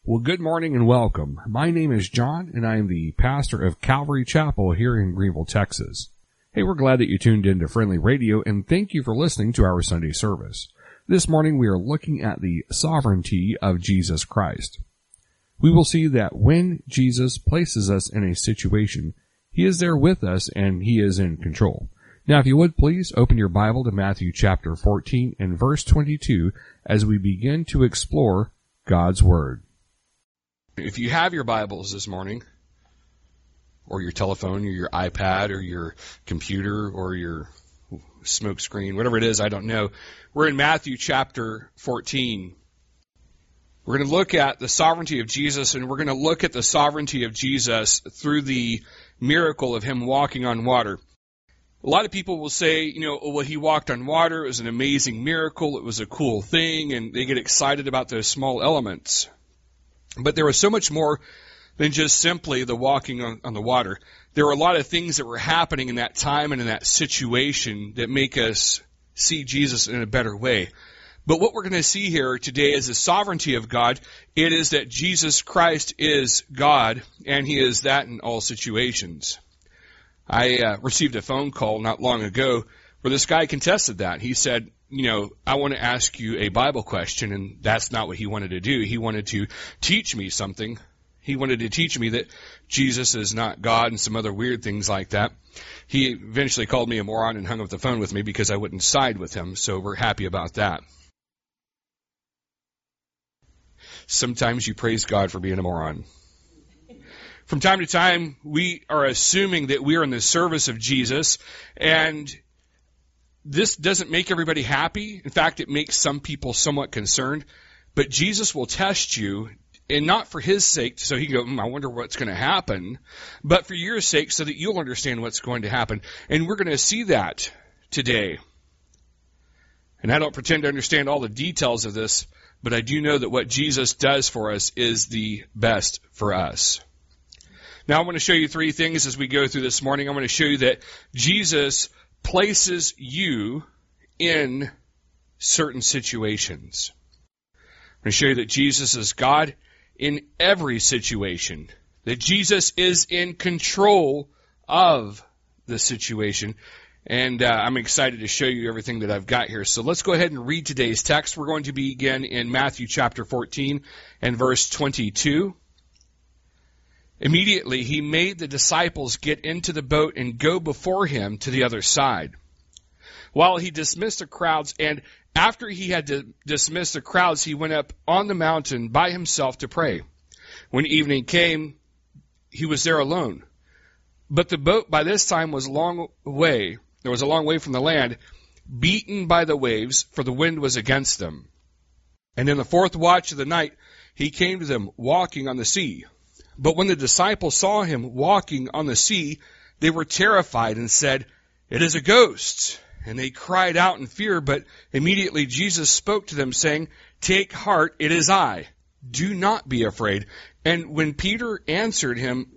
Well, good morning and welcome. My name is John, and I am the pastor of Calvary Chapel here in Greenville, Texas. Hey, we're glad that you tuned in to Friendly Radio, and thank you for listening to our Sunday service. This morning we are looking at the sovereignty of Jesus Christ. We will see that when Jesus places us in a situation, He is there with us and He is in control. Now, if you would, please open your Bible to Matthew chapter 14 and verse 22 as we begin to explore God's Word. If you have your Bibles this morning, or your telephone, or your iPad, or your computer, or your smoke screen, whatever it is, I don't know. We're in Matthew chapter 14. We're going to look at the sovereignty of Jesus, and we're going to look at the sovereignty of Jesus through the miracle of Him walking on water. A lot of people will say, well, He walked on water. It was an amazing miracle. It was a cool thing, and they get excited about those small elements. But there was so much more than just simply the walking on the water. There were a lot of things that were happening in that time and in that situation that make us see Jesus in a better way. But what we're going to see here today is the sovereignty of God. It is that Jesus Christ is God, and He is that in all situations. I received a phone call not long ago where this guy contested that. He said, I want to ask you a Bible question, and that's not what he wanted to do. He wanted to teach me something. He wanted to teach me that Jesus is not God and some other weird things like that. He eventually called me a moron and hung up the phone with me because I wouldn't side with him, so we're happy about that. Sometimes you praise God for being a moron. From time to time, we are assuming that we are in the service of Jesus, and this doesn't make everybody happy. In fact, it makes some people somewhat concerned. But Jesus will test you, and not for His sake, so He can go, I wonder what's going to happen, but for your sake, so that you'll understand what's going to happen. And we're going to see that today. And I don't pretend to understand all the details of this, but I do know that what Jesus does for us is the best for us. Now, I want to show you three things as we go through this morning. I want to show you that Jesus places you in certain situations. I'm going to show you that Jesus is God in every situation, that Jesus is in control of the situation, and I'm excited to show you everything that I've got here. So let's go ahead and read today's text. We're going to begin in Matthew chapter 14 and verse 22. Immediately he made the disciples get into the boat and go before Him to the other side, while He dismissed the crowds. And after He had dismissed the crowds, He went up on the mountain by Himself to pray. When evening came, He was there alone. But the boat by this time was a long way from the land, beaten by the waves, for the wind was against them. And in the fourth watch of the night He came to them walking on the sea. But when the disciples saw Him walking on the sea, they were terrified and said, "It is a ghost." And they cried out in fear, but immediately Jesus spoke to them, saying, "Take heart, it is I. Do not be afraid." And Peter answered him,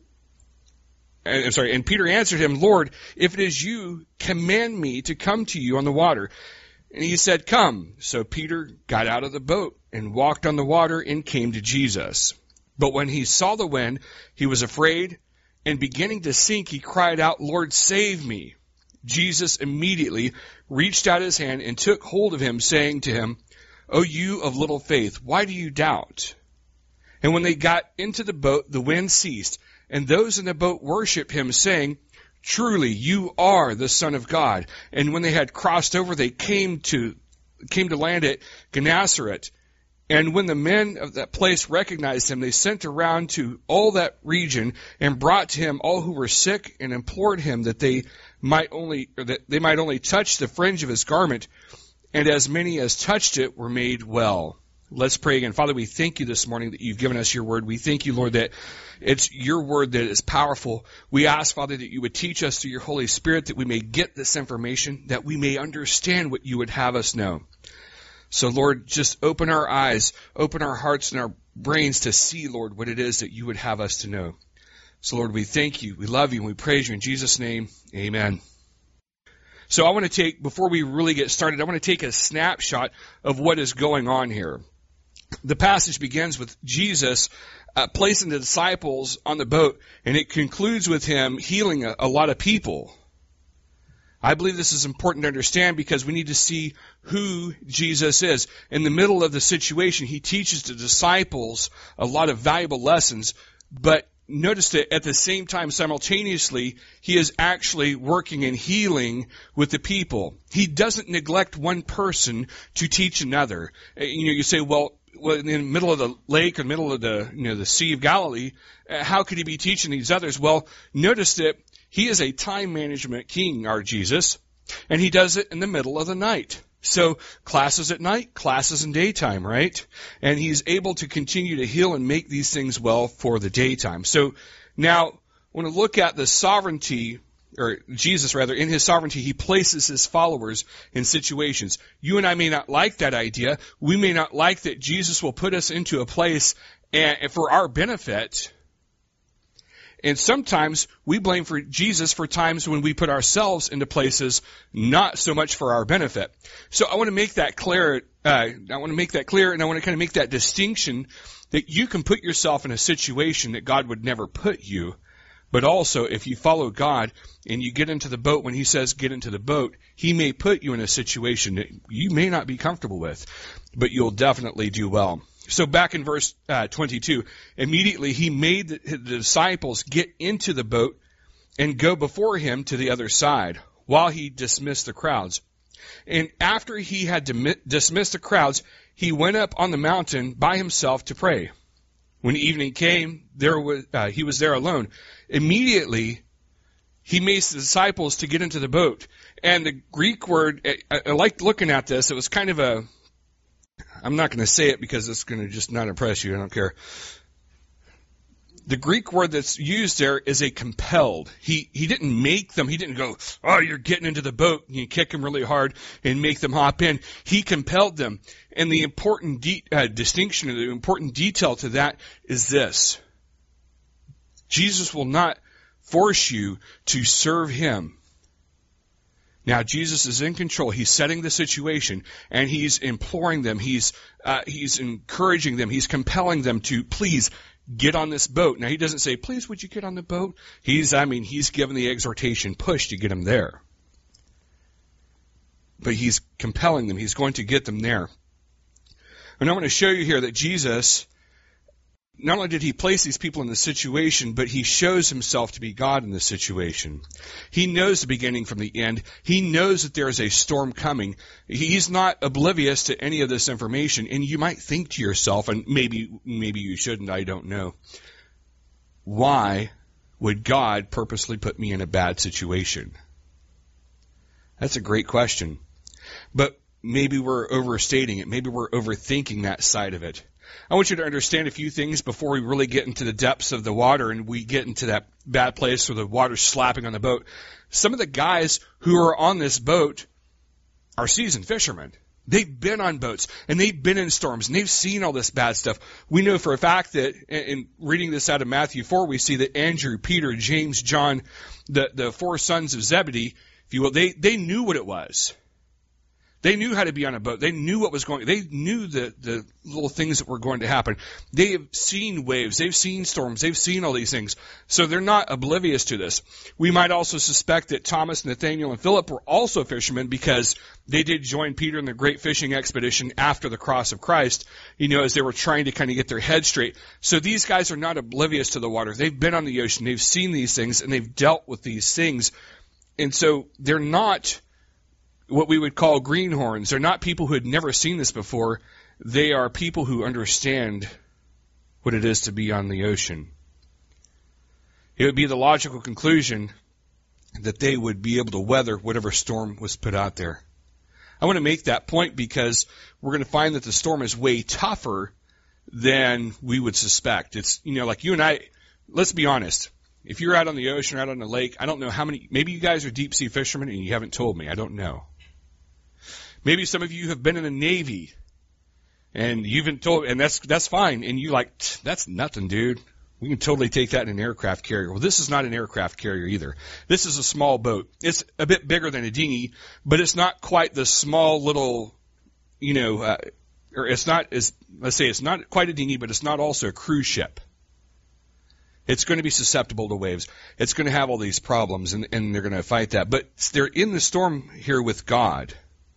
"Lord, if it is you, command me to come to you on the water." And He said, "Come." So Peter got out of the boat and walked on the water and came to Jesus. But when he saw the wind, he was afraid, and beginning to sink, he cried out, "Lord, save me." Jesus immediately reached out His hand and took hold of him, saying to him, "O you of little faith, why do you doubt?" And when they got into the boat, the wind ceased, and those in the boat worshipped Him, saying, "Truly, you are the Son of God." And when they had crossed over, they came to land at Gennesaret. And when the men of that place recognized Him, they sent around to all that region and brought to Him all who were sick and implored Him that they might only touch the fringe of His garment. And as many as touched it were made well. Let's pray again. Father, we thank You this morning that You've given us Your word. We thank You, Lord, that it's Your word that is powerful. We ask, Father, that You would teach us through Your Holy Spirit, that we may get this information, that we may understand what You would have us know. So, Lord, just open our eyes, open our hearts and our brains to see, Lord, what it is that You would have us to know. So, Lord, we thank You, we love You, and we praise You. In Jesus' name, amen. So I want to before we really get started, I want to take a snapshot of what is going on here. The passage begins with Jesus placing the disciples on the boat, and it concludes with him healing a lot of people. I believe this is important to understand because we need to see who Jesus is. In the middle of the situation, he teaches the disciples a lot of valuable lessons, but notice that at the same time, simultaneously, he is actually working and healing with the people. He doesn't neglect one person to teach another. You say, well, in the middle of the lake, in the middle of the Sea of Galilee, how could he be teaching these others? Well, notice that he is a time management king, our Jesus, and he does it in the middle of the night. So classes at night, classes in daytime, right? And he's able to continue to heal and make these things well for the daytime. So now, when we look at the sovereignty, or Jesus rather, in his sovereignty, he places his followers in situations. You and I may not like that idea. We may not like that Jesus will put us into a place and for our benefit. And sometimes we blame for Jesus for times when we put ourselves into places not so much for our benefit. So I want to make that clear. And I want to kind of make that distinction that you can put yourself in a situation that God would never put you. But also, if you follow God and you get into the boat, when he says get into the boat, he may put you in a situation that you may not be comfortable with, but you'll definitely do well. So back in verse 22, immediately he made the disciples get into the boat and go before him to the other side while he dismissed the crowds. And after he had dismissed the crowds, he went up on the mountain by himself to pray. When evening came, he was there alone. Immediately, he made the disciples to get into the boat. And the Greek word, I liked looking at this. It was kind of I'm not going to say it because it's going to just not impress you. I don't care. The Greek word that's used there is a compelled. He didn't make them. He didn't go, oh, you're getting into the boat, and you kick them really hard and make them hop in. He compelled them. And the important distinction, or the important detail to that is this. Jesus will not force you to serve him. Now, Jesus is in control. He's setting the situation, and he's imploring them. He's encouraging them. He's compelling them to please get on this boat. Now, he doesn't say, please, would you get on the boat? He's given the exhortation push to get them there. But he's compelling them. He's going to get them there. And I want to show you here that Jesus, not only did he place these people in the situation, but he shows himself to be God in the situation. He knows the beginning from the end. He knows that there is a storm coming. He's not oblivious to any of this information. And you might think to yourself, and maybe you shouldn't, I don't know, why would God purposely put me in a bad situation? That's a great question. But maybe we're overstating it. Maybe we're overthinking that side of it. I want you to understand a few things before we really get into the depths of the water and we get into that bad place where the water's slapping on the boat. Some of the guys who are on this boat are seasoned fishermen. They've been on boats, and they've been in storms, and they've seen all this bad stuff. We know for a fact that, in reading this out of Matthew 4, we see that Andrew, Peter, James, John, the four sons of Zebedee, if you will, they knew what it was. They knew how to be on a boat. They knew what was going. They knew the little things that were going to happen. They have seen waves. They've seen storms. They've seen all these things. So they're not oblivious to this. We might also suspect that Thomas, Nathaniel, and Philip were also fishermen because they did join Peter in the great fishing expedition after the cross of Christ, as they were trying to kind of get their head straight. So these guys are not oblivious to the water. They've been on the ocean. They've seen these things, and they've dealt with these things. And so they're not what we would call greenhorns. They're not people who had never seen this before. They are people who understand what it is to be on the ocean. It would be the logical conclusion that they would be able to weather whatever storm was put out there. I want to make that point because we're going to find that the storm is way tougher than we would suspect. It's, like you and I, let's be honest. If you're out on the ocean or out on the lake, I don't know how many, maybe you guys are deep sea fishermen and you haven't told me. I don't know. Maybe some of you have been in the Navy, and you've been told, and that's fine. And you're like, that's nothing, dude. We can totally take that in an aircraft carrier. Well, this is not an aircraft carrier either. This is a small boat. It's a bit bigger than a dinghy, but it's not quite the small little, or it's not as, let's say it's not quite a dinghy, but it's not also a cruise ship. It's going to be susceptible to waves. It's going to have all these problems, and they're going to fight that. But they're in the storm here with God.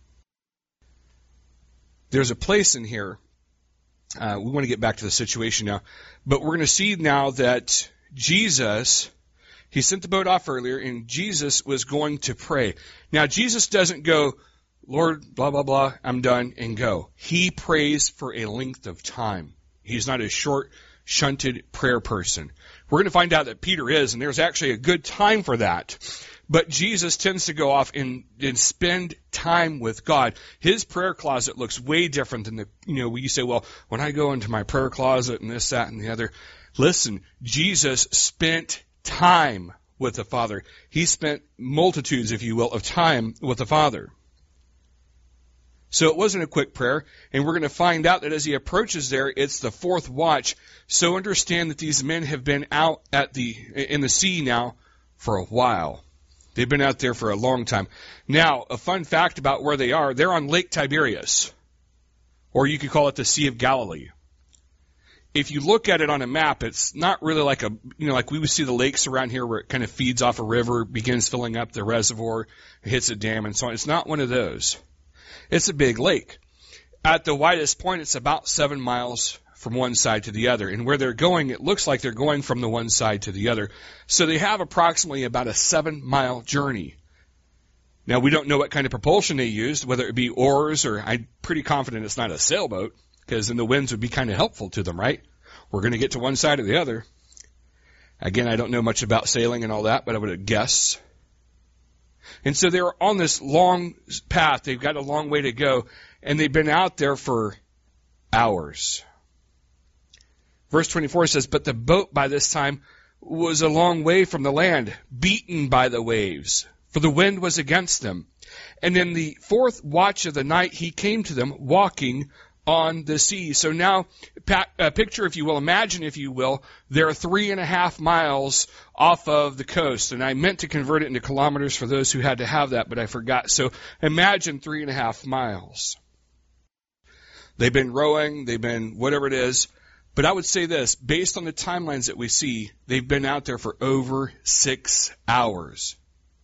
There's a place in here. We want to get back to the situation now. But we're going to see now that Jesus, he sent the boat off earlier, and Jesus was going to pray. Now, Jesus doesn't go, Lord, blah, blah, blah, I'm done, and go. He prays for a length of time. He's not a short, shunted prayer person. We're going to find out that Peter is, and there's actually a good time for that. But Jesus tends to go off and spend time with God. His prayer closet looks way different than you say, well, when I go into my prayer closet and this, that, and the other. Listen, Jesus spent time with the Father. He spent multitudes, if you will, of time with the Father. So it wasn't a quick prayer, and we're going to find out that as he approaches there, it's the fourth watch. So understand that these men have been out in the sea now for a while. They've been out there for a long time. Now, a fun fact about where they are, they're on Lake Tiberias, or you could call it the Sea of Galilee. If you look at it on a map, it's not really like like we would see the lakes around here where it kind of feeds off a river, begins filling up the reservoir, hits a dam, and so on. It's not one of those. It's a big lake. At the widest point, it's about 7 miles from one side to the other. And where they're going, it looks like they're going from the one side to the other. So they have approximately about a 7-mile journey. Now, we don't know what kind of propulsion they used, whether it be oars or I'm pretty confident it's not a sailboat, because then the winds would be kind of helpful to them, right? We're going to get to one side or the other. Again, I don't know much about sailing and all that, but I would have guessed. And so they're on this long path. They've got a long way to go, and they've been out there for hours. Verse 24 says, but the boat by this time was a long way from the land, beaten by the waves, for the wind was against them. And in the fourth watch of the night, he came to them walking on the sea. So now, picture, if you will, imagine, if you will, they're 3.5 miles off of the coast. And I meant to convert it into kilometers for those who had to have that, but I forgot. So imagine 3.5 miles. They've been rowing, they've been whatever it is. But I would say this, based on the timelines that we see, they've been out there for over 6 hours.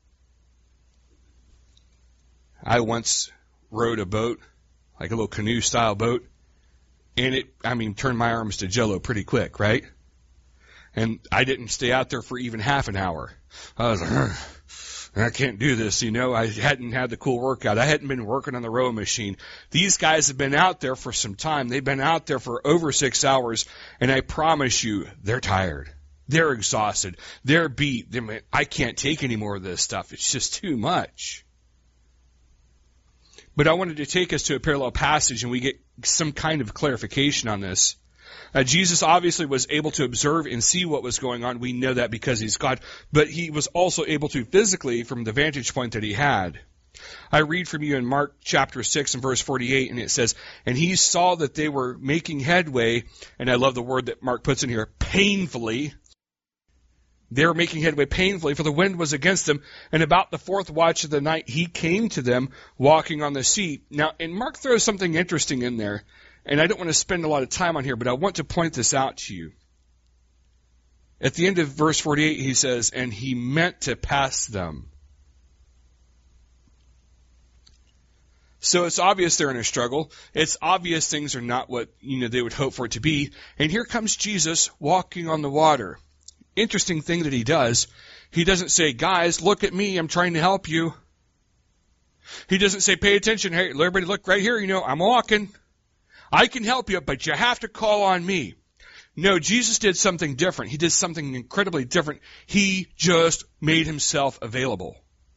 I once rowed a boat, like a little canoe-style boat, and it turned my arms to jello pretty quick, right? And I didn't stay out there for even half an hour. I was like, I can't do this, I hadn't had the cool workout. I hadn't been working on the rowing machine. These guys have been out there for some time. They've been out there for over 6 hours, and I promise you, they're tired. They're exhausted. They're beat. I can't take any more of this stuff. It's just too much. But I wanted to take us to a parallel passage, and we get some kind of clarification on this. Jesus obviously was able to observe and see what was going on. We know that because he's God. But he was also able to physically, from the vantage point that he had. I read from you in Mark chapter 6 and verse 48, and it says, and he saw that they were making headway, and I love the word that Mark puts in here, painfully. They were making headway painfully, for the wind was against them. And about the fourth watch of the night, he came to them walking on the sea. Now, and Mark throws something interesting in there. And I don't want to spend a lot of time on here, but I want to point this out to you. At the end of verse 48, he says, and he meant to pass them. So it's obvious they're in a struggle. It's obvious things are not what they would hope for it to be. And here comes Jesus walking on the water. Interesting thing that he does. He doesn't say, guys, look at me. I'm trying to help you. He doesn't say, pay attention. Hey, everybody look right here. I'm walking. I can help you, but you have to call on me. No, Jesus did something different. He did something incredibly different. He just made himself available.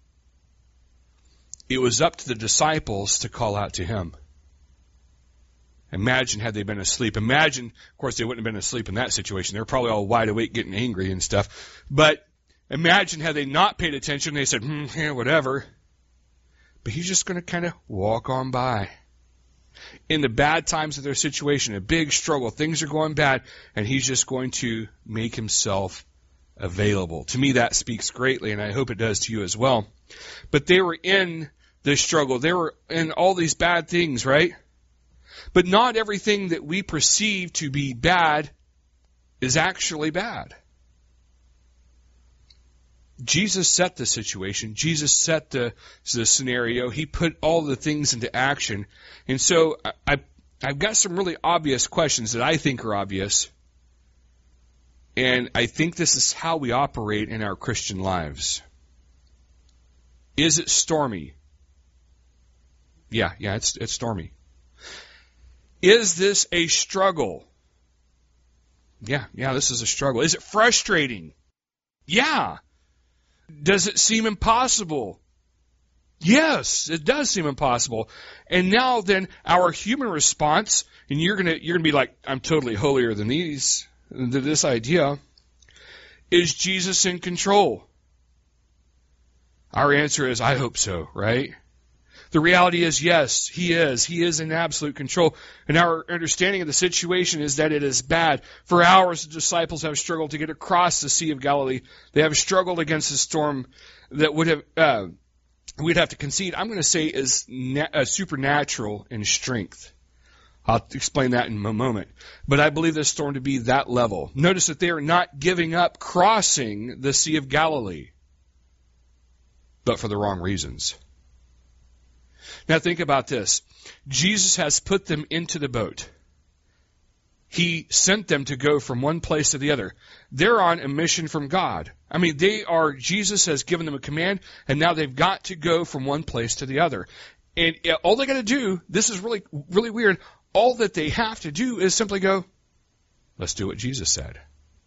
It was up to the disciples to call out to him. Imagine had they been asleep. Imagine, of course, they wouldn't have been asleep in that situation. They were probably all wide awake getting angry and stuff. But imagine had they not paid attention. They said, yeah, whatever. But he's just going to kind of walk on by. In the bad times of their situation, a big struggle, things are going bad, and he's just going to make himself available. To me, that speaks greatly, and I hope it does to you as well. But they were in this struggle. They were in all these bad things, right? But not everything that we perceive to be bad is actually bad. Jesus set the situation. Jesus set the scenario. He put all the things into action. And so I've got some really obvious questions that I think are obvious. And I think this is how we operate in our Christian lives. Is it stormy? Yeah, it's stormy. Is this a struggle? Yeah, this is a struggle. Is it frustrating? Yeah. Does it seem impossible? Yes, it does seem impossible. And now then our human response, and you're gonna be like, I'm totally holier than this idea. Is Jesus in control? Our answer is, I hope so, right? The reality is, yes, He is. He is in absolute control. And our understanding of the situation is that it is bad. For hours, the disciples have struggled to get across the Sea of Galilee. They have struggled against a storm that we'd have to concede, I'm going to say, is supernatural in strength. I'll explain that in a moment. But I believe this storm to be that level. Notice that they are not giving up crossing the Sea of Galilee, but for the wrong reasons. Now think about this. Jesus has put them into the boat. He sent them to go from one place to the other. They're on a mission from God. I mean, Jesus has given them a command, and now they've got to go from one place to the other. And all they got to do, this is really, really weird, all that they have to do is simply go, let's do what Jesus said.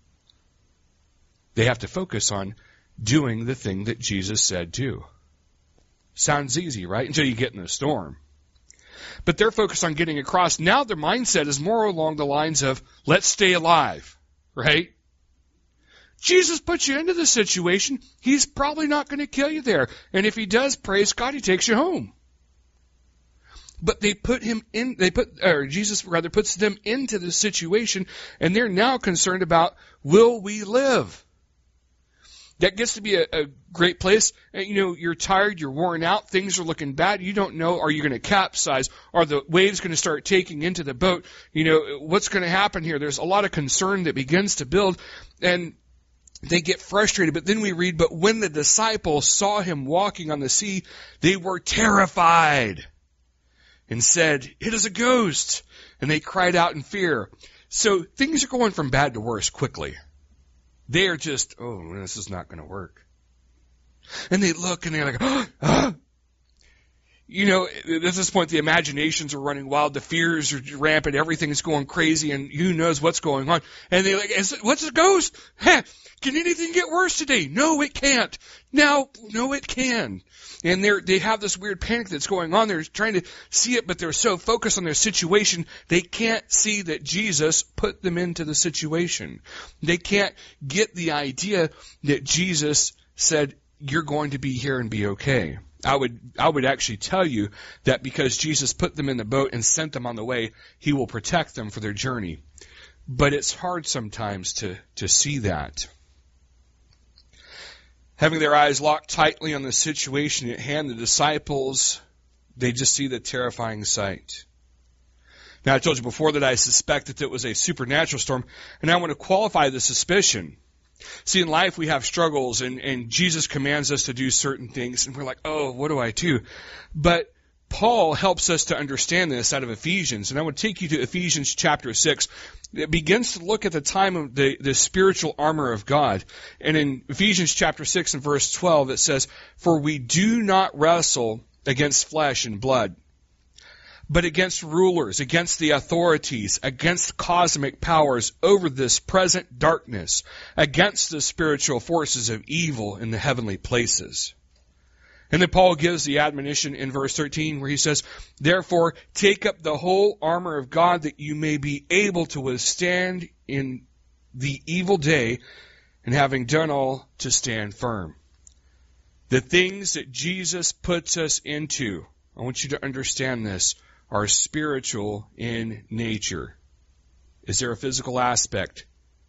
They have to focus on doing the thing that Jesus said do. Sounds easy, right? Until you get in the storm. But they're focused on getting across. Now their mindset is more along the lines of, let's stay alive, right? Jesus puts you into this situation. He's probably not going to kill you there. And if He does, praise God, He takes you home. But Jesus puts them into the situation, and they're now concerned about, will we live? That gets to be a great place. You're tired, you're worn out, things are looking bad. You don't know, are you going to capsize? Are the waves going to start taking into the boat? What's going to happen here? There's a lot of concern that begins to build, and they get frustrated. But then we read, but when the disciples saw Him walking on the sea, they were terrified and said, it is a ghost. And they cried out in fear. So things are going from bad to worse quickly. They are just, this is not going to work. And they look and they're like, at this point the imaginations are running wild, the fears are rampant, everything's going crazy, and who knows what's going on. And they're like, what's a ghost? Can anything get worse today? No, it can't. No, it can. And they have this weird panic that's going on. They're trying to see it, but they're so focused on their situation, they can't see that Jesus put them into the situation. They can't get the idea that Jesus said, you're going to be here and be okay. I would actually tell you that because Jesus put them in the boat and sent them on the way, He will protect them for their journey. But it's hard sometimes to see that. Having their eyes locked tightly on the situation at hand, the disciples, they just see the terrifying sight. Now, I told you before that I suspect that it was a supernatural storm, and I want to qualify the suspicion. See, in life we have struggles, and Jesus commands us to do certain things, and we're like, what do I do? But Paul helps us to understand this out of Ephesians, and I want to take you to Ephesians chapter 6. It begins to look at the time of the spiritual armor of God. And in Ephesians chapter 6 and verse 12 it says, for we do not wrestle against flesh and blood, but against rulers, against the authorities, against cosmic powers over this present darkness, against the spiritual forces of evil in the heavenly places. And then Paul gives the admonition in verse 13 where he says, therefore, take up the whole armor of God that you may be able to withstand in the evil day, and having done all, to stand firm. The things that Jesus puts us into, I want you to understand this, are spiritual in nature. Is there a physical aspect?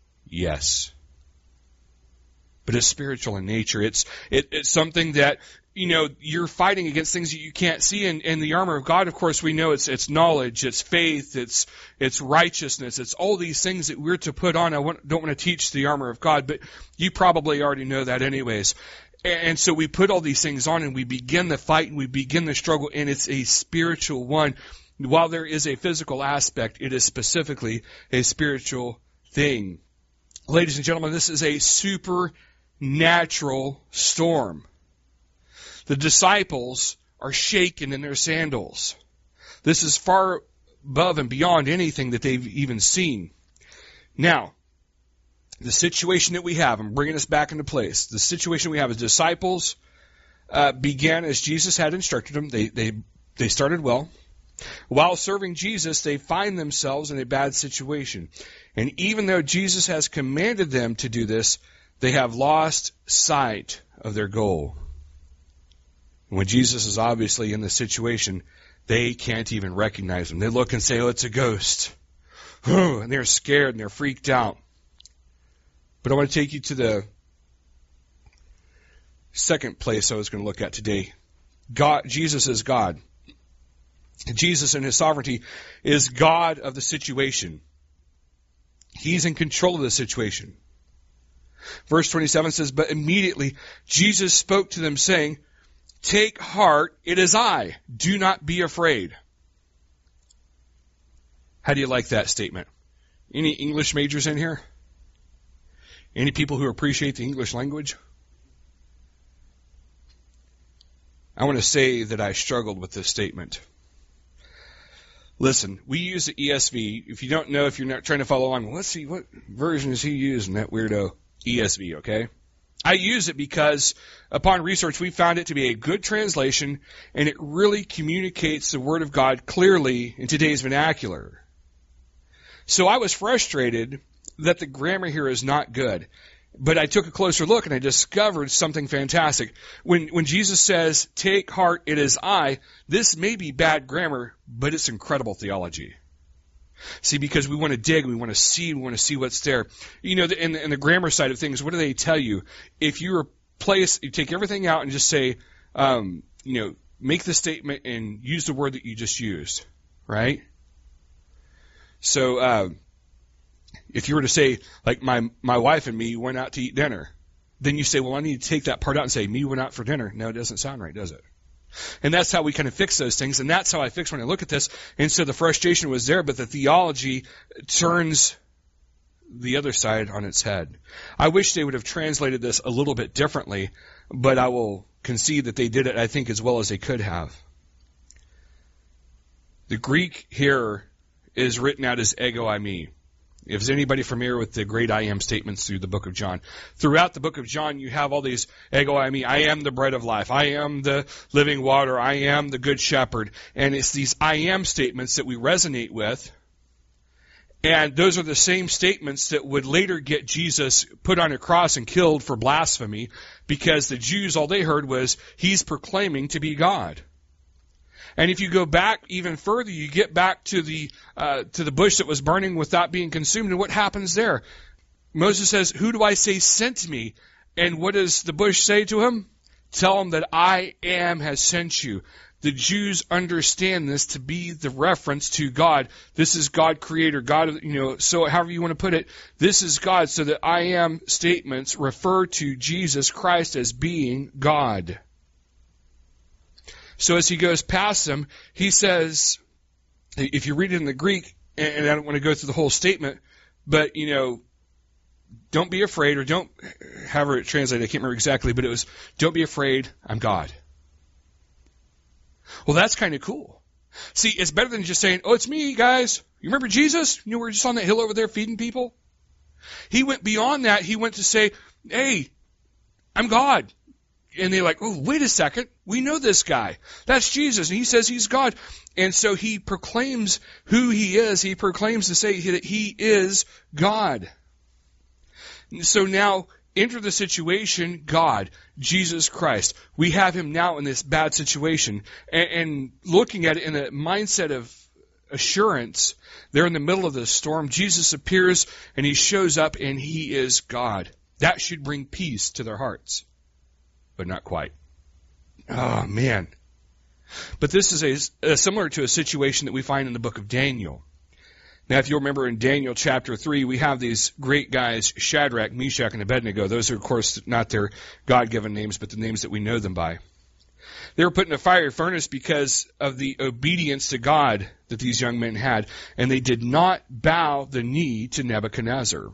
Yes. But it's spiritual in nature. It's something that, you're fighting against things that you can't see. And the armor of God, of course, we know it's knowledge, it's faith, it's righteousness, it's all these things that we're to put on. Don't want to teach the armor of God, but you probably already know that anyways. And so we put all these things on and we begin the fight and we begin the struggle, and it's a spiritual one. While there is a physical aspect, it is specifically a spiritual thing. Ladies and gentlemen, this is a supernatural storm. The disciples are shaken in their sandals. This is far above and beyond anything that they've even seen. Now, the situation that we have, I'm bringing us back into place. The situation we have is disciples began as Jesus had instructed them. They started well. While serving Jesus, they find themselves in a bad situation. And even though Jesus has commanded them to do this, they have lost sight of their goal. When Jesus is obviously in the situation, they can't even recognize him. They look and say, oh, it's a ghost. And they're scared and they're freaked out. But I want to take you to the second place I was going to look at today. Jesus is God. Jesus in his sovereignty is God of the situation. He's in control of the situation. Verse 27 says, but immediately Jesus spoke to them saying, take heart, it is I. Do not be afraid. How do you like that statement? Any English majors in here? Any people who appreciate the English language? I want to say that I struggled with this statement. Listen, we use the ESV. If you don't know, if you're not trying to follow along, well, let's see, what version is he using, that weirdo ESV, okay? I use it because upon research, we found it to be a good translation, and it really communicates the Word of God clearly in today's vernacular. So I was frustrated that the grammar here is not good. But I took a closer look and I discovered something fantastic. When Jesus says, take heart, it is I, this may be bad grammar, but it's incredible theology. See, because we want to dig, we want to see what's there. In the grammar side of things, what do they tell you? If you replace, you take everything out and just say, make the statement and use the word that you just used, right? So, if you were to say, like, my wife and me went out to eat dinner, then you say, well, I need to take that part out and say, me went out for dinner. No, it doesn't sound right, does it? And that's how we kind of fix those things, and that's how I fix when I look at this. And so the frustration was there, but the theology turns the other side on its head. I wish they would have translated this a little bit differently, but I will concede that they did it, I think, as well as they could have. The Greek here is written out as ego eimi. If there's anybody familiar with the great I am statements through the book of John, throughout the book of John, you have all these ego eimi. I am the bread of life. I am the living water. I am the good shepherd. And it's these I am statements that we resonate with. And those are the same statements that would later get Jesus put on a cross and killed for blasphemy, because the Jews, all they heard was, he's proclaiming to be God. And if you go back even further, you get back to the bush that was burning without being consumed, and what happens there? Moses says, who do I say sent me? And what does the bush say to him? Tell him that I am has sent you. The Jews understand this to be the reference to God. This is God creator, God, so however you want to put it, this is God. So the I am statements refer to Jesus Christ as being God. So as he goes past them, he says, if you read it in the Greek, and I don't want to go through the whole statement, but, don't be afraid, or don't, however it translated, I can't remember exactly, but it was, don't be afraid, I'm God. Well, that's kind of cool. See, it's better than just saying, oh, it's me, guys. You remember Jesus? We're just on that hill over there feeding people. He went beyond that. He went to say, hey, I'm God. And they're like, oh, wait a second. We know this guy. That's Jesus. And he says he's God. And so he proclaims who he is. He proclaims to say that he is God. So now, enter the situation, God, Jesus Christ. We have him now in this bad situation. And looking at it in a mindset of assurance, they're in the middle of the storm. Jesus appears and he shows up and he is God. That should bring peace to their hearts. But not quite. Oh, man. But this is similar to a situation that we find in the book of Daniel. Now, if you'll remember in Daniel chapter 3, we have these great guys, Shadrach, Meshach, and Abednego. Those are, of course, not their God-given names, but the names that we know them by. They were put in a fiery furnace because of the obedience to God that these young men had, and they did not bow the knee to Nebuchadnezzar.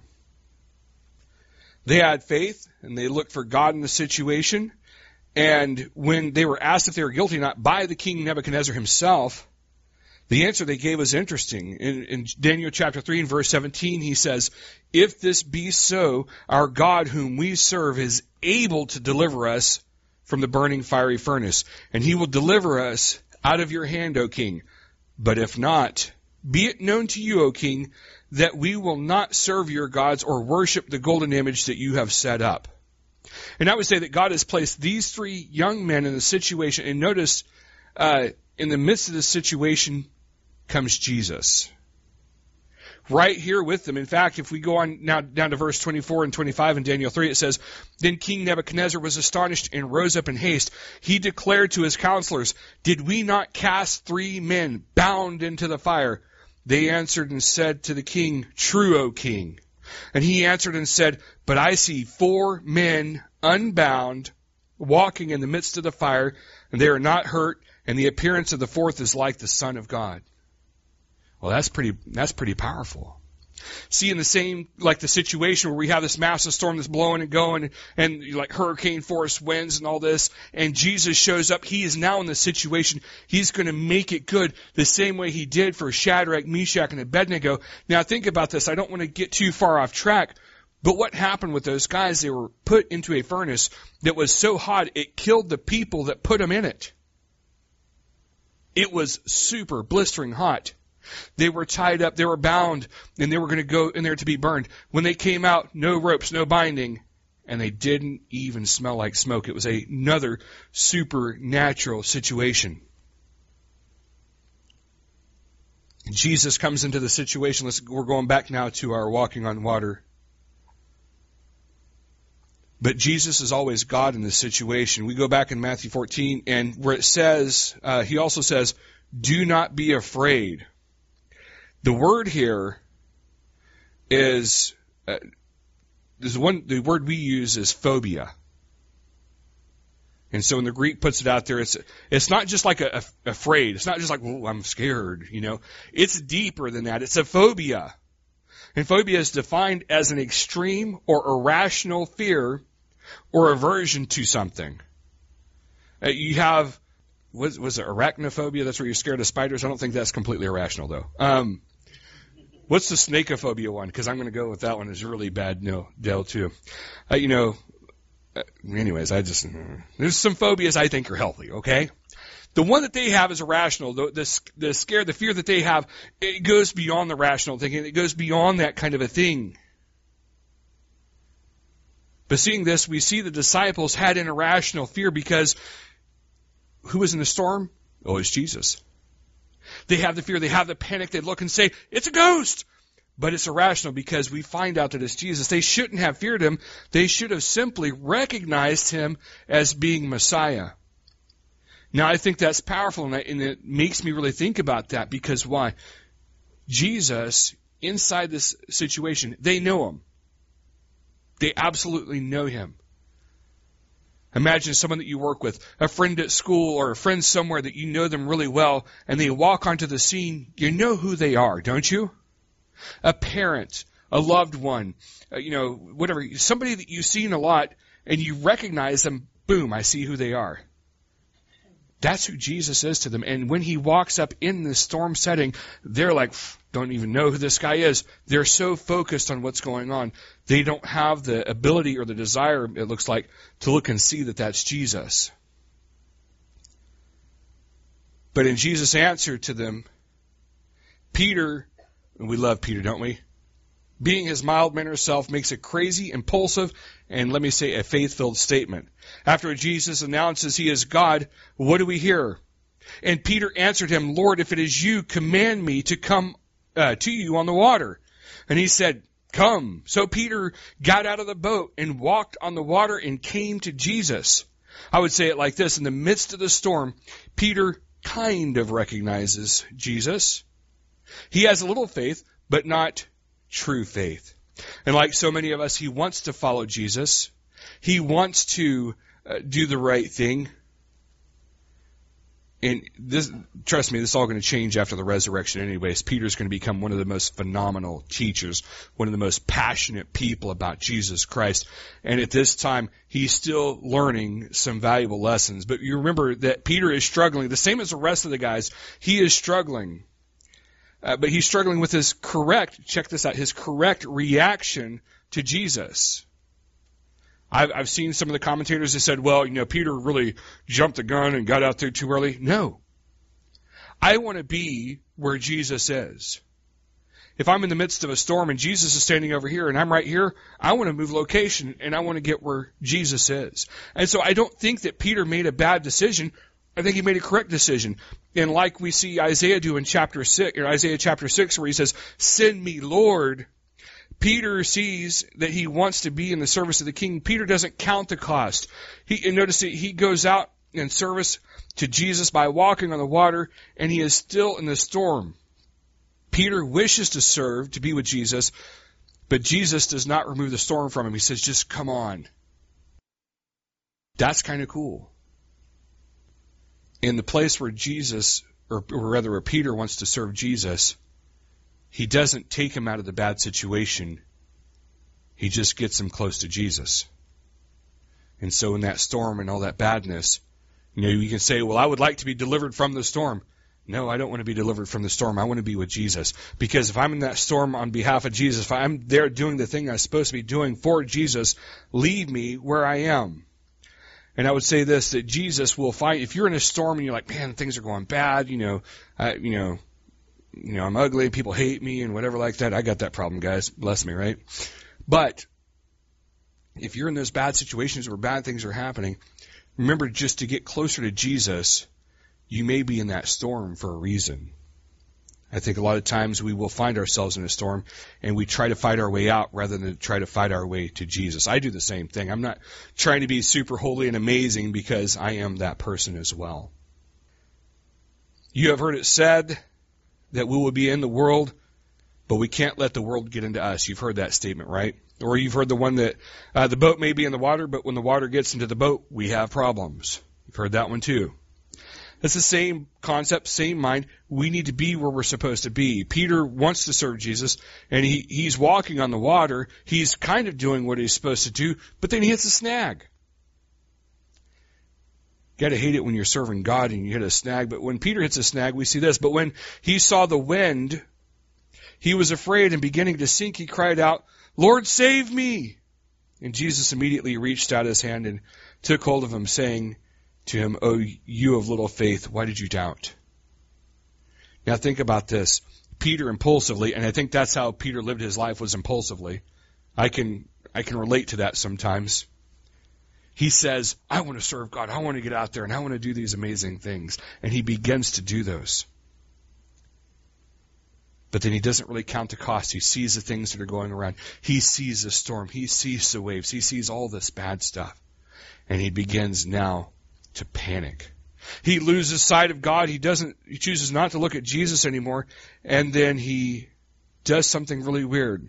They had faith, and they looked for God in the situation, and when they were asked if they were guilty or not by the king Nebuchadnezzar himself, the answer they gave was interesting. In Daniel chapter 3 and verse 17, he says, "If this be so, our God whom we serve is able to deliver us from the burning fiery furnace, and he will deliver us out of your hand, O king. But if not, be it known to you, O king, that we will not serve your gods or worship the golden image that you have set up." And I would say that God has placed these three young men in the situation, and notice in the midst of this situation comes Jesus. Right here with them. In fact, if we go on now down to verse 24 and 25 in Daniel 3, it says, "Then King Nebuchadnezzar was astonished and rose up in haste. He declared to his counselors, 'Did we not cast 3 men bound into the fire?' They answered and said to the king, 'True, O king.' And he answered and said, 'But I see 4 men unbound walking in the midst of the fire, and they are not hurt, and the appearance of the 4th is like the Son of God.'" Well, that's pretty powerful. See, in the same, like the situation where we have this massive storm that's blowing and going, and like hurricane force winds and all this, and Jesus shows up, he is now in the situation, he's going to make it good the same way he did for Shadrach, Meshach, and Abednego. Now think about this, I don't want to get too far off track, but what happened with those guys? They were put into a furnace that was so hot, it killed the people that put them in it. It was super blistering hot. They were tied up, they were bound, and they were going to go in there to be burned. When they came out, no ropes, no binding, and they didn't even smell like smoke. It was another supernatural situation. Jesus comes into the situation. We're going back now to our walking on water. But Jesus is always God in this situation. We go back in Matthew 14, and where it says, he also says, "Do not be afraid." The word here is, the word we use is phobia. And so when the Greek puts it out there, it's not just like afraid. It's not just like, "Oh, I'm scared," you know. It's deeper than that. It's a phobia. And phobia is defined as an extreme or irrational fear or aversion to something. You have, was it arachnophobia? That's where you're scared of spiders. I don't think that's completely irrational, though. What's the snakeophobia one? Because I'm going to go with that one. It's really bad. No, Dale, too. Anyways, there's some phobias I think are healthy, okay? The one that they have is irrational. The scare, the fear that they have, it goes beyond the rational thinking. It goes beyond that kind of a thing. But seeing this, we see the disciples had an irrational fear because who was in the storm? Oh, it's Jesus. They have the fear, they have the panic, they look and say, "It's a ghost!" But it's irrational because we find out that it's Jesus. They shouldn't have feared him. They should have simply recognized him as being Messiah. Now, I think that's powerful, and it makes me really think about that because why? Jesus, inside this situation, they know him. They absolutely know him. Imagine someone that you work with, a friend at school or a friend somewhere that you know them really well, and they walk onto the scene. You know who they are, don't you? A parent, a loved one, whatever. Somebody that you've seen a lot, and you recognize them, boom, I see who they are. That's who Jesus is to them. And when he walks up in this storm setting, they're like, don't even know who this guy is. They're so focused on what's going on. They don't have the ability or the desire, it looks like, to look and see that that's Jesus. But in Jesus' answer to them, Peter, and we love Peter, don't we? Being his mild-mannered self, makes a crazy, impulsive, and let me say a faith-filled statement. After Jesus announces he is God, what do we hear? And Peter answered him, "Lord, if it is you, command me to come to you on the water." And he said, "Come." So Peter got out of the boat and walked on the water and came to Jesus. I would say it like this. In the midst of the storm, Peter kind of recognizes Jesus. He has a little faith, but not true faith. And like so many of us, he wants to follow Jesus. He wants to do the right thing. And this, trust me, this is all going to change after the resurrection anyways. Peter's going to become one of the most phenomenal teachers, one of the most passionate people about Jesus Christ. And at this time, he's still learning some valuable lessons. But you remember that Peter is struggling, the same as the rest of the guys. He is struggling. But he's struggling with his check this out, his correct reaction to Jesus. I've seen some of the commentators that said, well, Peter really jumped the gun and got out there too early. No. I want to be where Jesus is. If I'm in the midst of a storm and Jesus is standing over here and I'm right here, I want to move location and I want to get where Jesus is. And so I don't think that Peter made a bad decision. I think he made a correct decision. And like we see Isaiah do in Isaiah chapter 6, where he says, "Send me, Lord." Peter sees that he wants to be in the service of the king. Peter doesn't count the cost. Notice that he goes out in service to Jesus by walking on the water, and he is still in the storm. Peter wishes to serve, to be with Jesus, but Jesus does not remove the storm from him. He says, just come on. That's kind of cool. In the place where where Peter wants to serve Jesus, he doesn't take him out of the bad situation. He just gets him close to Jesus. And so in that storm and all that badness, you can say, well, I would like to be delivered from the storm. No, I don't want to be delivered from the storm. I want to be with Jesus. Because if I'm in that storm on behalf of Jesus, if I'm there doing the thing I'm supposed to be doing for Jesus, leave me where I am. And I would say this, that Jesus will fight. If you're in a storm and you're like, man, things are going bad, I'm ugly, people hate me and whatever like that. I got that problem, guys. Bless me, right? But if you're in those bad situations where bad things are happening, remember just to get closer to Jesus, you may be in that storm for a reason. I think a lot of times we will find ourselves in a storm and we try to fight our way out rather than try to fight our way to Jesus. I do the same thing. I'm not trying to be super holy and amazing because I am that person as well. You have heard it said that we will be in the world, but we can't let the world get into us. You've heard that statement, right? Or you've heard the one that the boat may be in the water, but when the water gets into the boat, we have problems. You've heard that one too. It's the same concept, same mind. We need to be where we're supposed to be. Peter wants to serve Jesus, and he's walking on the water. He's kind of doing what he's supposed to do, but then he hits a snag. You got to hate it when you're serving God and you hit a snag. But when Peter hits a snag, we see this. But when he saw the wind, he was afraid, and beginning to sink, he cried out, "Lord, save me!" And Jesus immediately reached out his hand and took hold of him, saying to him, "Oh, you of little faith, why did you doubt?" Now think about this. Peter impulsively, and I think that's how Peter lived his life, was impulsively. I can relate to that sometimes. He says, I want to serve God. I want to get out there and I want to do these amazing things. And he begins to do those. But then he doesn't really count the cost. He sees the things that are going around. He sees the storm. He sees the waves. He sees all this bad stuff. And he begins now to panic. He loses sight of God. He chooses not to look at Jesus anymore. And then he does something really weird.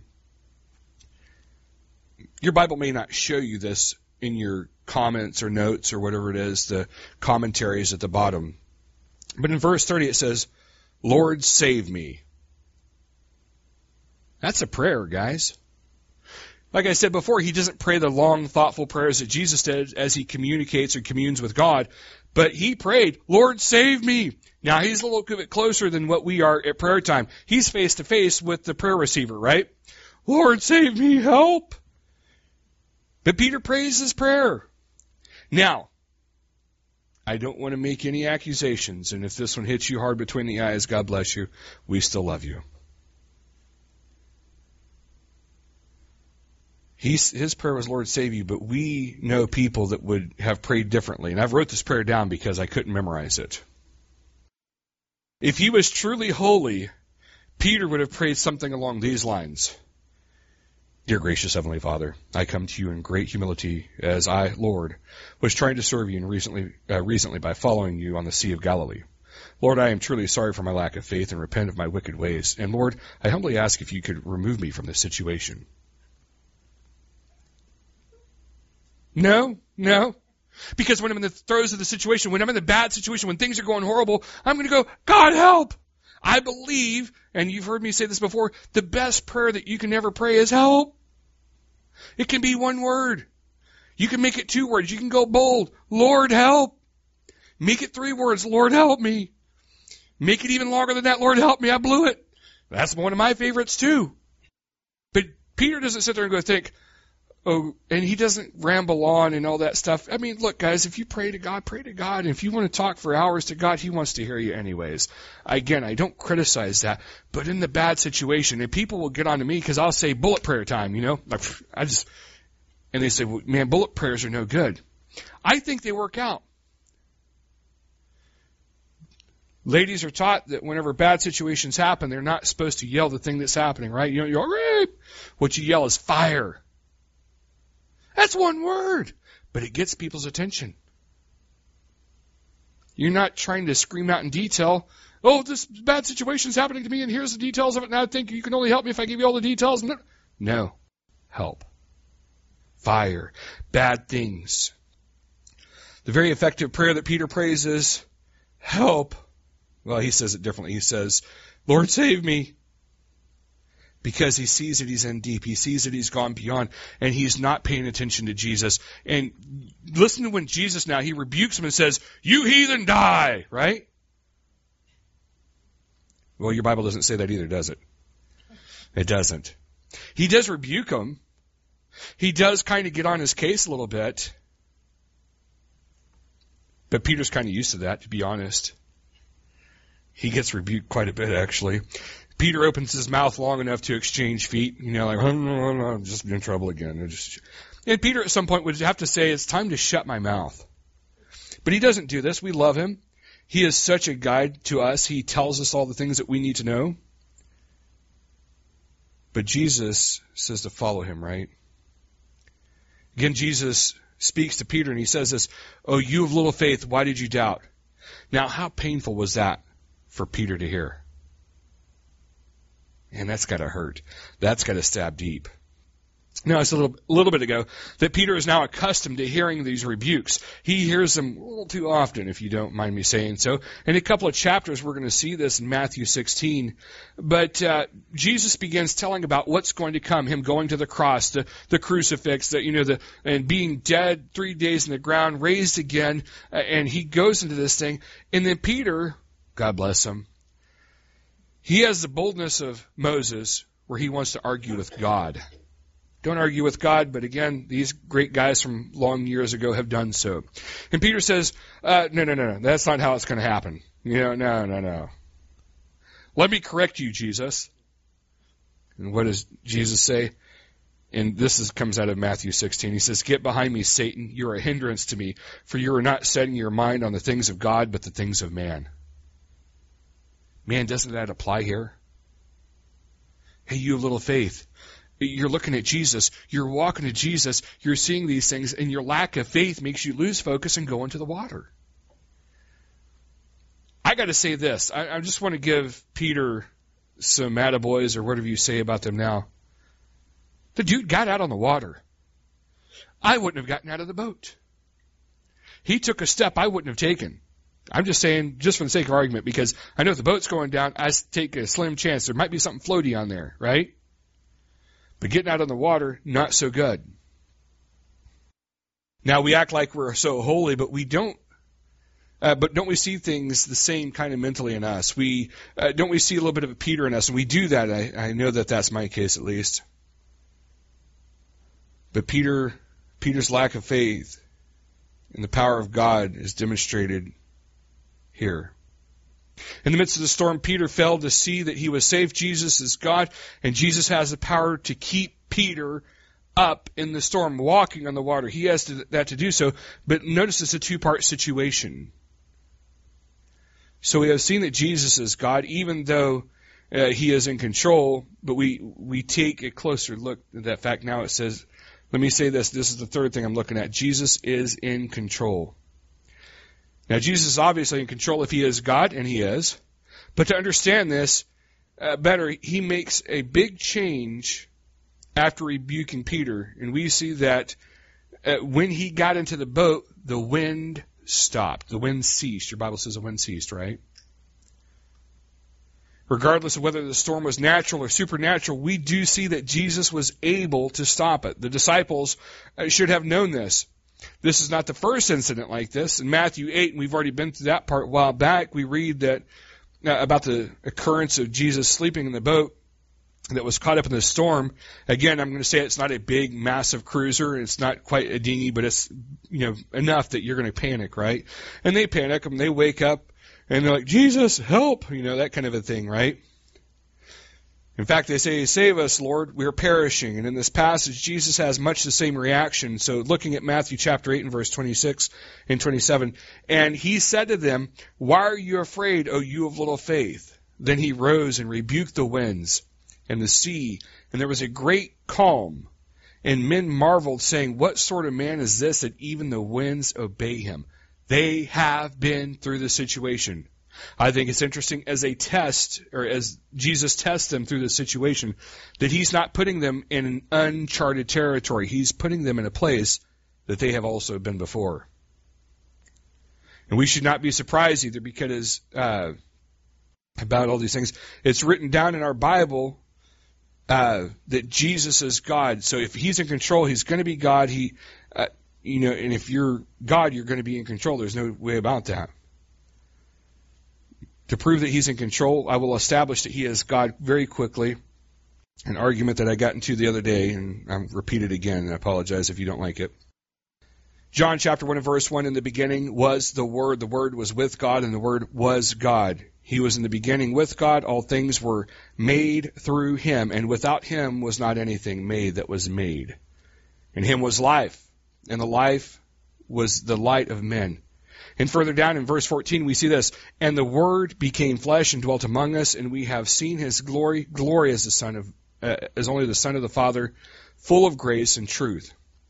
Your Bible may not show you this in your comments or notes or whatever it is, the commentaries at the bottom. But in verse 30 it says, "Lord, save me." That's a prayer, guys. Like I said before, he doesn't pray the long, thoughtful prayers that Jesus did as he communicates or communes with God, but he prayed, "Lord, save me." Now, he's a little bit closer than what we are at prayer time. He's face to face with the prayer receiver, right? "Lord, save me, help." But Peter prays his prayer. Now, I don't want to make any accusations, and if this one hits you hard between the eyes, God bless you. We still love you. His prayer was, "Lord, save you," but we know people that would have prayed differently. And I've wrote this prayer down because I couldn't memorize it. If he was truly holy, Peter would have prayed something along these lines. Dear gracious Heavenly Father, I come to you in great humility as I, Lord, was trying to serve you recently by following you on the Sea of Galilee. Lord, I am truly sorry for my lack of faith and repent of my wicked ways. And Lord, I humbly ask if you could remove me from this situation. No. Because when I'm in the throes of the situation, when I'm in the bad situation, when things are going horrible, I'm going to go, God help! I believe, and you've heard me say this before, the best prayer that you can ever pray is help. It can be one word. You can make it 2 words. You can go bold. Lord, help. Make it 3 words. Lord, help me. Make it even longer than that. Lord, help me. I blew it. That's one of my favorites too. But Peter doesn't sit there and go think, oh, and he doesn't ramble on and all that stuff. I mean, look, guys, if you pray to God, pray to God. And if you want to talk for hours to God, he wants to hear you anyways. Again, I don't criticize that. But in the bad situation, and people will get on to me because I'll say bullet prayer time, and they say, well, man, bullet prayers are no good. I think they work out. Ladies are taught that whenever bad situations happen, they're not supposed to yell the thing that's happening, right? You know, rape. What you yell is fire. That's one word, but it gets people's attention. You're not trying to scream out in detail, oh, this bad situation's happening to me, and here's the details of it, and I think you can only help me if I give you all the details. No. Help. Fire. Bad things. The very effective prayer that Peter prays is, help. Well, he says it differently. He says, Lord, save me. Because he sees that he's in deep. He sees that he's gone beyond, and he's not paying attention to Jesus. And listen to when Jesus now, he rebukes him and says, you heathen, die, right? Well, your Bible doesn't say that either, does it? It doesn't. He does rebuke him. He does kind of get on his case a little bit. But Peter's kind of used to that, to be honest. He gets rebuked quite a bit, actually. Peter opens his mouth long enough to exchange feet, like, I'm just in trouble again. And Peter at some point would have to say, it's time to shut my mouth. But he doesn't do this. We love him. He is such a guide to us. He tells us all the things that we need to know. But Jesus says to follow him, right? Again, Jesus speaks to Peter and he says this, oh, you of little faith, why did you doubt? Now, how painful was that for Peter to hear? And that's got to hurt. That's got to stab deep. Now, it's a little bit ago that Peter is now accustomed to hearing these rebukes. He hears them a little too often, if you don't mind me saying so. In a couple of chapters, we're going to see this in Matthew 16. But Jesus begins telling about what's going to come, him going to the cross, the crucifix, and being dead 3 days in the ground, raised again, and he goes into this thing. And then Peter, God bless him, he has the boldness of Moses where he wants to argue with God. Don't argue with God, but again, these great guys from long years ago have done so. And Peter says, no, that's not how it's going to happen. No. Let me correct you, Jesus. And what does Jesus say? And this comes out of Matthew 16. He says, get behind me, Satan. You're a hindrance to me, for you are not setting your mind on the things of God, but the things of man. Man, doesn't that apply here? Hey, you of little faith. You're looking at Jesus. You're walking to Jesus. You're seeing these things, and your lack of faith makes you lose focus and go into the water. I got to say this. I just want to give Peter some attaboys or whatever you say about them now. The dude got out on the water. I wouldn't have gotten out of the boat. He took a step I wouldn't have taken. I'm just saying, just for the sake of argument, because I know if the boat's going down, I take a slim chance. There might be something floaty on there, right? But getting out on the water, not so good. Now, we act like we're so holy, but we don't. But don't we see things the same kind of mentally in us? Don't we see a little bit of a Peter in us? And we do that. I know that that's my case, at least. But Peter's lack of faith in the power of God is demonstrated here. In the midst of the storm, Peter failed to see that he was safe. Jesus is God, and Jesus has the power to keep Peter up in the storm, walking on the water. He has that to do so, but notice it's a two-part situation. So we have seen that Jesus is God, even though he is in control, but we take a closer look at that fact. Now it says, let me say this. This is the third thing I'm looking at. Jesus is in control. Now, Jesus is obviously in control if he is God, and he is. But to understand this better, he makes a big change after rebuking Peter. And we see that when he got into the boat, the wind stopped. The wind ceased. Your Bible says the wind ceased, right? Regardless of whether the storm was natural or supernatural, we do see that Jesus was able to stop it. The disciples should have known this. This is not the first incident like this. In Matthew 8, and we've already been through that part a while back, we read that about the occurrence of Jesus sleeping in the boat that was caught up in the storm. Again, I'm going to say it's not a big, massive cruiser. It's not quite a dinghy, but it's enough that you're going to panic, right? And they panic, and they wake up, and they're like, Jesus, help! That kind of a thing, right? In fact, they say, save us, Lord, we are perishing. And in this passage, Jesus has much the same reaction. So looking at Matthew chapter 8 and verse 26 and 27, and he said to them, why are you afraid, O you of little faith? Then he rose and rebuked the winds and the sea, and there was a great calm. And men marveled, saying, what sort of man is this that even the winds obey him? They have been through the situation. I think it's interesting as a test, or as Jesus tests them through the situation, that he's not putting them in an uncharted territory. He's putting them in a place that they have also been before. And we should not be surprised either, because about all these things, it's written down in our Bible that Jesus is God. So if he's in control, he's going to be God. And if you're God, you're going to be in control. There's no way about that. To prove that he's in control, I will establish that he is God very quickly. An argument that I got into the other day, and I'll repeat it again, and I apologize if you don't like it. John chapter 1 and verse 1, in the beginning was the Word. The Word was with God, and the Word was God. He was in the beginning with God. All things were made through him, and without him was not anything made that was made. In him was life, and the life was the light of men. And further down in verse 14, we see this, and the Word became flesh and dwelt among us, and we have seen his glory, glory as as only the Son of the Father, full of grace and truth.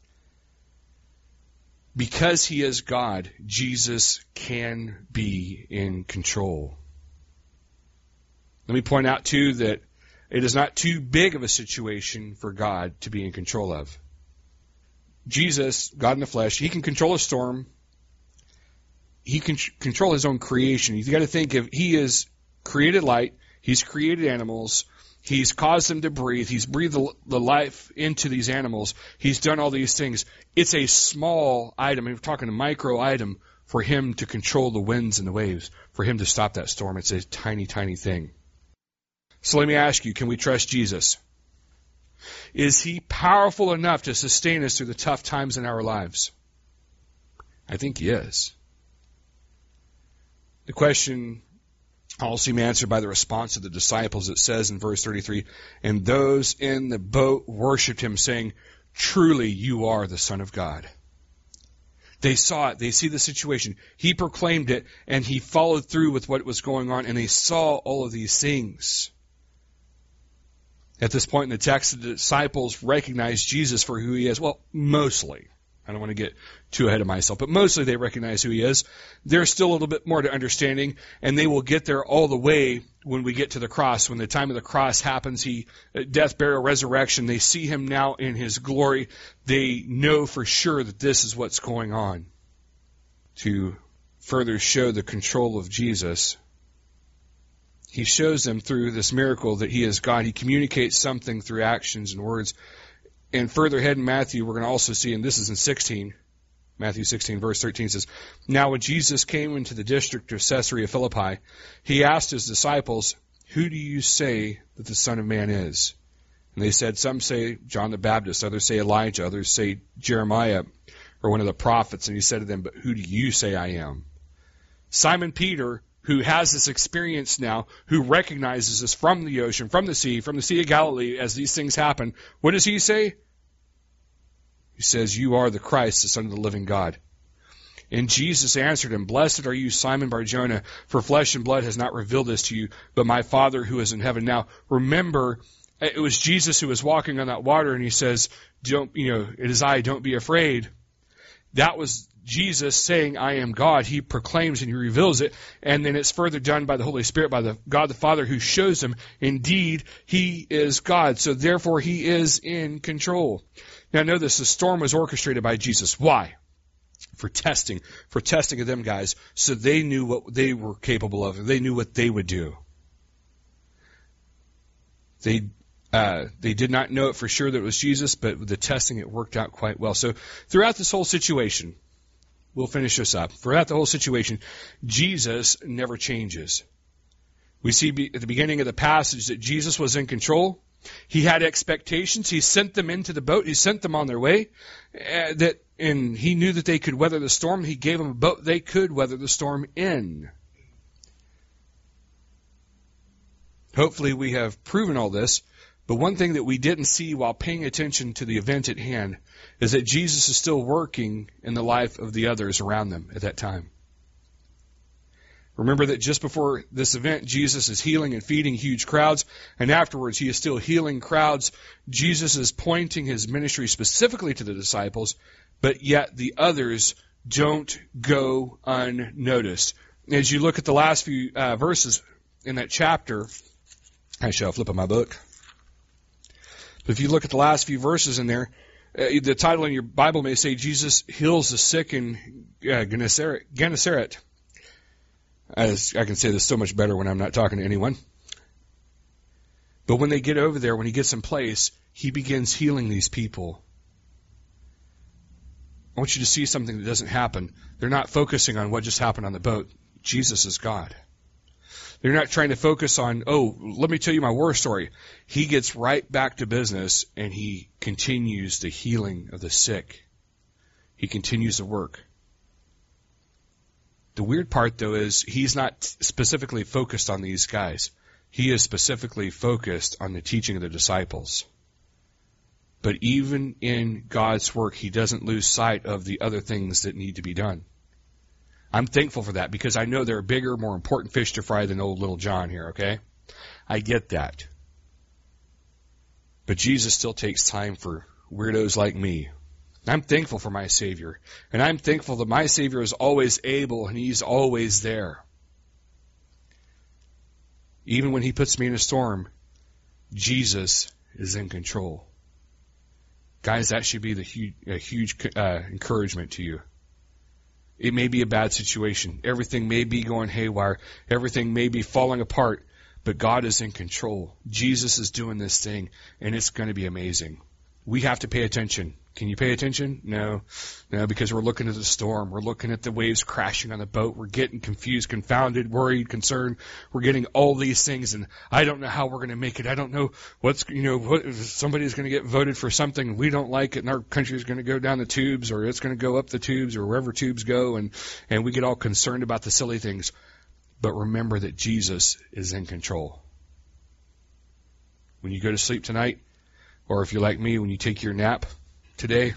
Because he is God, Jesus can be in control. Let me point out, too, that it is not too big of a situation for God to be in control of. Jesus, God in the flesh, he can control a storm. He can control his own creation. You've got to think of, he has created light, he's created animals, he's caused them to breathe, he's breathed the life into these animals, he's done all these things. It's a small item, we're talking a micro item, for him to control the winds and the waves, for him to stop that storm. It's a tiny, tiny thing. So let me ask you, can we trust Jesus? Is he powerful enough to sustain us through the tough times in our lives? I think he is. The question I'll see answered by the response of the disciples. It says in verse 33, and those in the boat worshipped him, saying, truly you are the Son of God. They saw it. They see the situation. He proclaimed it, and he followed through with what was going on, and they saw all of these things. At this point in the text, the disciples recognized Jesus for who he is. Well, mostly. I don't want to get too ahead of myself, but mostly they recognize who he is. There's still a little bit more to understanding, and they will get there all the way when we get to the cross. When the time of the cross happens, death, burial, resurrection, they see him now in his glory. They know for sure that this is what's going on. To further show the control of Jesus, he shows them through this miracle that he is God. He communicates something through actions and words. And further ahead in Matthew, we're going to also see, and this is in 16, Matthew 16, verse 13 says, now when Jesus came into the district of Caesarea Philippi, he asked his disciples, who do you say that the Son of Man is? And they said, some say John the Baptist, others say Elijah, others say Jeremiah, or one of the prophets. And he said to them, but who do you say I am? Simon Peter, who has this experience now, who recognizes this from the ocean, from the Sea of Galilee, as these things happen, what does he say? He says, you are the Christ, the Son of the living God. And Jesus answered him, "Blessed are you, Simon Bar-Jonah, for flesh and blood has not revealed this to you, but my Father who is in heaven." Now, remember, it was Jesus who was walking on that water, and he says, "It is I, don't be afraid." That was Jesus saying, "I am God." He proclaims and he reveals it, and then it's further done by the Holy Spirit, by the God the Father, who shows him, indeed, he is God. So therefore, he is in control. Now notice, the storm was orchestrated by Jesus. Why? For testing of them guys, so they knew what they were capable of. They knew what they would do. They did not know it for sure that it was Jesus, but with the testing, it worked out quite well. So throughout this whole situation, we'll finish this up. Throughout the whole situation, Jesus never changes. We see at the beginning of the passage that Jesus was in control. He had expectations. He sent them into the boat. He sent them on their way. And he knew that they could weather the storm. He gave them a boat they could weather the storm in. Hopefully we have proven all this. But one thing that we didn't see while paying attention to the event at hand is that Jesus is still working in the life of the others around them at that time. Remember that just before this event, Jesus is healing and feeding huge crowds, and afterwards he is still healing crowds. Jesus is pointing his ministry specifically to the disciples, but yet the others don't go unnoticed. As you look at the last few verses in that chapter, actually I'll flip up my book. But if you look at the last few verses in there, the title in your Bible may say Jesus heals the sick in Gennesaret. As I can say this so much better when I'm not talking to anyone. But when they get over there, when he gets in place, he begins healing these people. I want you to see something that doesn't happen. They're not focusing on what just happened on the boat. Jesus is God. They're not trying to focus on, let me tell you my war story. He gets right back to business, and he continues the healing of the sick. He continues the work. The weird part, though, is he's not specifically focused on these guys. He is specifically focused on the teaching of the disciples. But even in God's work, he doesn't lose sight of the other things that need to be done. I'm thankful for that because I know there are bigger, more important fish to fry than old little John here, okay? I get that. But Jesus still takes time for weirdos like me. I'm thankful for my Savior. And I'm thankful that my Savior is always able and he's always there. Even when he puts me in a storm, Jesus is in control. Guys, that should be a huge encouragement to you. It may be a bad situation. Everything may be going haywire. Everything may be falling apart. But God is in control. Jesus is doing this thing, and it's going to be amazing. We have to pay attention. Can you pay attention? No, because we're looking at the storm. We're looking at the waves crashing on the boat. We're getting confused, confounded, worried, concerned. We're getting all these things, and I don't know how we're going to make it. I don't know what somebody's going to get voted for something we don't like it, and our country is going to go down the tubes, or it's going to go up the tubes, or wherever tubes go, and we get all concerned about the silly things. But remember that Jesus is in control. When you go to sleep tonight, or if you're like me, when you take your nap today,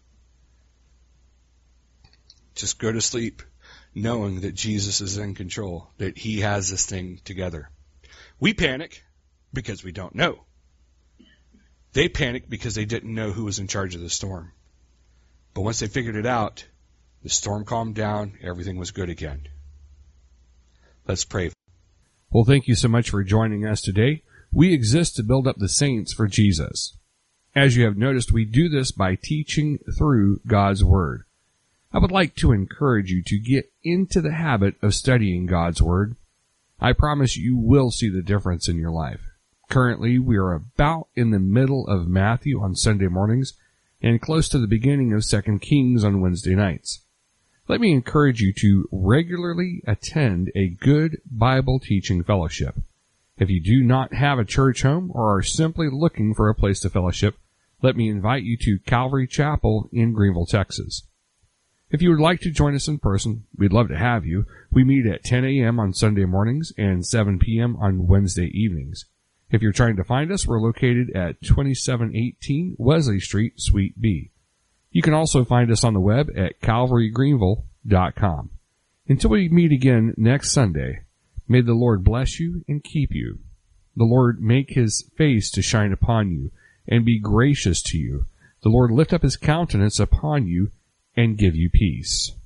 just go to sleep knowing that Jesus is in control, that he has this thing together. We panic because we don't know. They panicked because they didn't know who was in charge of the storm. But once they figured it out, the storm calmed down, everything was good again. Let's pray. Well, thank you so much for joining us today. We exist to build up the saints for Jesus. As you have noticed, we do this by teaching through God's Word. I would like to encourage you to get into the habit of studying God's Word. I promise you will see the difference in your life. Currently, we are about in the middle of Matthew on Sunday mornings and close to the beginning of 2 Kings on Wednesday nights. Let me encourage you to regularly attend a good Bible teaching fellowship. If you do not have a church home or are simply looking for a place to fellowship, let me invite you to Calvary Chapel in Greenville, Texas. If you would like to join us in person, we'd love to have you. We meet at 10 a.m. on Sunday mornings and 7 p.m. on Wednesday evenings. If you're trying to find us, we're located at 2718 Wesley Street, Suite B. You can also find us on the web at calvarygreenville.com. friendlyradio.com. Until we meet again next Sunday, may the Lord bless you and keep you. The Lord make his face to shine upon you and be gracious to you. The Lord lift up his countenance upon you and give you peace.